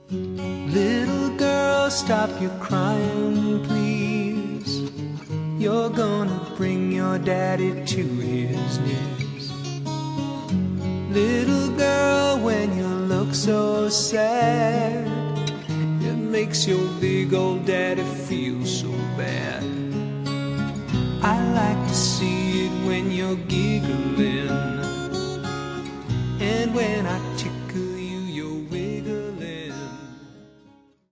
Little girl, stop your crying, please. You're gonna bring your daddy to his knees. Little girl, when you look so sad, it makes your big old daddy feel so bad. I like to see it when you're giggling, and when I